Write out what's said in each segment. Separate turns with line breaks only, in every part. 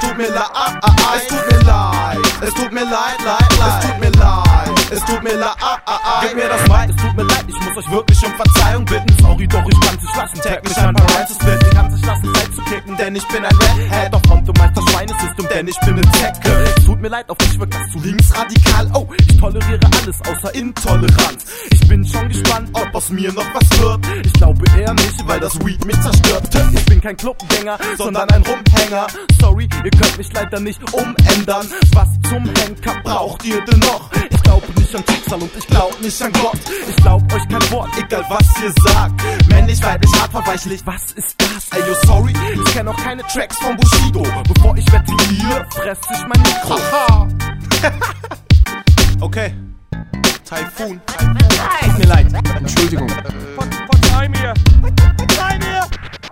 tut mir leid, es tut mir leid, es tut mir leid, es tut mir leid, es tut mir leid, gib mir das Mic, es tut mir leid, ich muss euch wirklich um Verzeihung bitten. Sorry, doch ich kann's nicht lassen, tag mich ein paar Rhymes zu splitten. Ich kann's nicht lassen, Zeit zu kicken, denn ich bin ein Redhead. Doch kommt du meinst das Schweinesystem, denn ich bin ne Zecke. Es tut mir leid, auf mich wirkt das zu linksradikal. Oh, ich toleriere alles außer Intoleranz. Ich bin schon gespannt, ob aus mir noch was wird. Ich glaube eher nicht, weil das Weed mich zerstört. Ich bin kein Clubgänger, sondern ein Rumhänger. Sorry, ihr könnt mich leider nicht umändern. Was zum Henker braucht ihr denn noch? Ich glaube nicht an Schicksal und ich glaube nicht an Gott. Ich glaube euch kein Wort, egal was ihr sagt. Männlich, weiblich, hart, verweichlich, was ist das? Ey, yo, sorry, ich kenn auch keine Tracks von Bushido. Bevor ich wette, ihr fresst sich mein Mikro. Okay, Typhoon. Tut mir leid, Entschuldigung.
Verzeih mir! Verzeih mir!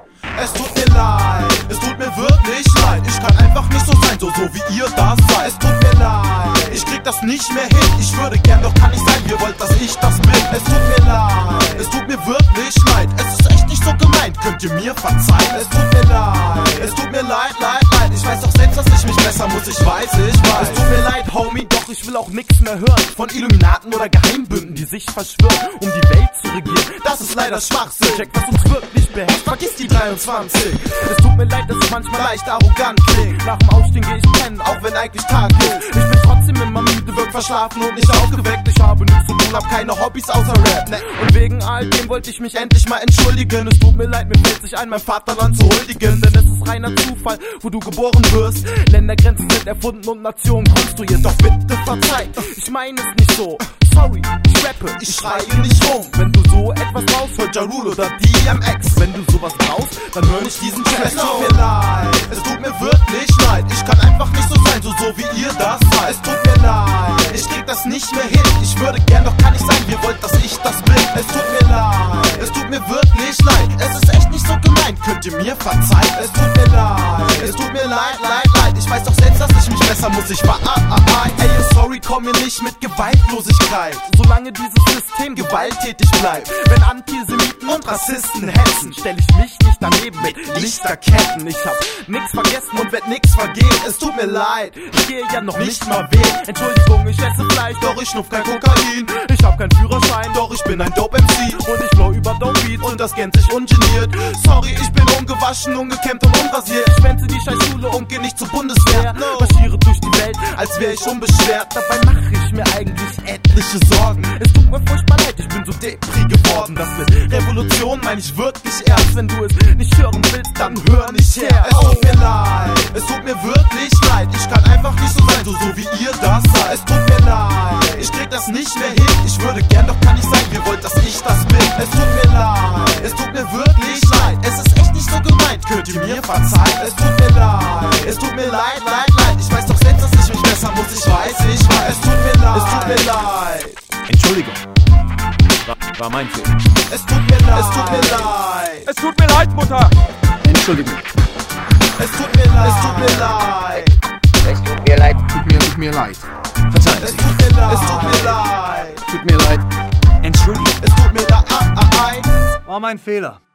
Es tut mir leid, es tut mir wirklich leid. Ich kann einfach nicht so sein, so wie ihr das seid. Es tut mir leid, ich krieg das nicht mehr hin. Ich würde gern, doch kann nicht sein, ihr wollt, dass ich das bin. Es tut mir leid, es tut mir wirklich leid. Es ist echt nicht so gemeint, könnt ihr mir verzeihen? Es tut mir leid, es tut mir leid, leid. Ich weiß doch selbst, dass ich mich besser muss, ich weiß. Es tut mir leid, Homie, doch ich will auch nix mehr hören von Illuminaten oder Geheimbünden, die sich verschwören, um die Welt zu regieren. Das ist leider Schwachsinn. Check, was uns wirklich beherrscht, vergiss die 23. Es tut mir leid, dass ich manchmal leicht arrogant klinge. Nach dem Aufstehen geh ich pennen, auch wenn eigentlich Tag ist. Ich bin trotzdem immer müde, wirk verschlafen und nicht aufgeweckt. Ich habe nichts zu tun, hab keine Hobbys außer Rap, ne? Und wegen all dem wollte ich mich endlich mal entschuldigen. Es tut mir leid, mir fällt sich ein, mein Vaterland zu huldigen. Denn es ist reiner Zufall, wo du geboren wirst. Ländergrenzen sind erfunden und Nationen konstruiert. Doch bitte verzeih, ich meine es nicht so. Sorry, ich rappe, ich schreie nicht rum. Wenn du so etwas brauchst, hör Ja Rule oder DMX. Wenn du sowas brauchst, dann hör nicht diesen Track. Es tut mir leid, es tut mir wirklich leid. Ich kann einfach nicht so sein, so wie ihr das seid. Es tut mir leid, ich krieg das nicht mehr hin. Ich würde gern, doch kann nicht sein, ihr wollt, dass ich das bin. Es tut mir leid, es tut mir wirklich leid. Es ist echt nicht so gemeint, könnt ihr mir verzeihen? Es tut mir leid, es tut mir leid, leid. Ich weiß doch selbst, dass ich mich besser muss, ich vereinen. Ey, sorry, komm mir nicht mit Gewaltlosigkeit, solange dieses System gewalttätig bleibt. Wenn Antisemiten und Rassisten hetzen, stell ich mich nicht daneben mit Lichterketten. Ich hab nix vergessen und werd nix vergehen. Es tut mir leid, ich gehe ja noch nicht mal wählen. Entschuldigung, ich esse Fleisch, doch ich schnuff kein Kokain. Ich hab keinen Führerschein, doch ich bin ein Dope-MC. Und ich flow über Dope Beats und das gänzlich ungeniert. Sorry, ich bin ungewaschen, ungekämmt und unrasiert. Ich schwänze die Scheißschule und geh nicht zur Bundeswehr. Marschiere durch die Welt, als wär ich unbeschwert. Dabei mach ich mir eigentlich etliche Sorgen. Es tut mir furchtbar leid, ich bin so depri geworden. Das mit Revolution meine ich wirklich ernst. Wenn du es nicht hören willst, dann hör nicht her. Es tut mir leid, es tut mir wirklich leid. Ich kann einfach nicht so sein, so wie ihr das seid. Es tut mir leid, ich krieg das nicht mehr hin. Ich würde gern, doch kann nicht sein, ihr wollt, dass ich das bin. Es tut mir leid, es tut mir wirklich leid. Es ist echt nicht so gemeint, könnt ihr mir verzeihen? Es tut mir leid, es tut mir leid, leid. Ich weiß doch selbst, dass ich mich besser muss, ich weiß. Es tut mir leid, es tut mir leid.
Entschuldigung. War mein Fehler.
Es tut mir leid, es tut mir leid.
Es tut mir leid, Mutter.
Entschuldigung.
Es tut mir leid, es tut mir leid.
Es tut mir leid.
Tut mir leid. Verzeihen
Es
Sie.
tut mir leid, es tut mir leid.
Tut mir leid. Entschuldigung.
Es tut mir leid.
War mein Fehler.